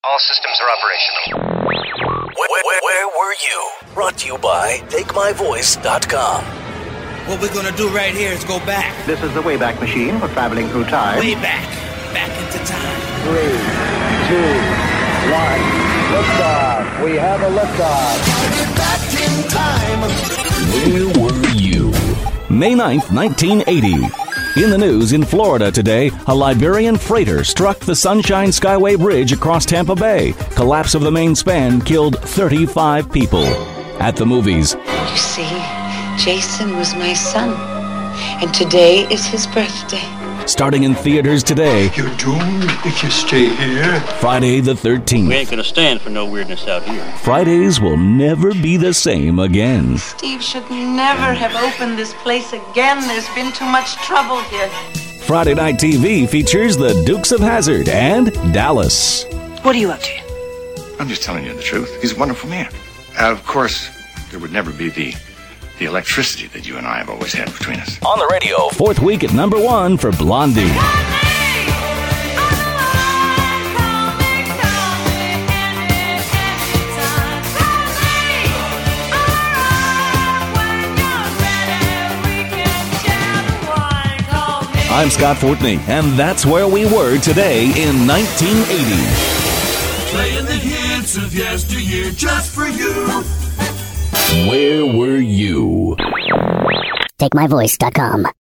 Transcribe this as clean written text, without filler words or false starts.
All systems are operational. Where were you? Brought to you by TakeMyVoice.com. What we're gonna do right here is go back. This is the Wayback Machine for traveling through time. Way back. Back into time. 3, 2, 1. Liftoff. We have a liftoff. Where were you? May 9th, 1980. In the news in Florida today, a Liberian freighter struck the Sunshine Skyway Bridge across Tampa Bay. Collapse of the main span killed 35 people. At the movies, You see, Jason was my son, and today is his birthday. starting in theaters today, You're doomed if you stay here. Friday the We 13th. ain't gonna stand for no weirdness out here. Fridays will never be the same again. Steve should never have opened this place again. There's been too much trouble here. Friday Night TV features the Dukes of Hazzard and Dallas. What are you up to? I'm just telling you the truth. He's a wonderful man. Of course, there would never be the electricity that you and I have always had between us. On the radio. Fourth week at number 1 for Blondie. I'm Scott Fortney, and that's where we were today in 1980. Playing the hits of yesteryear just for you. Where were you? TakeMyVoice.com.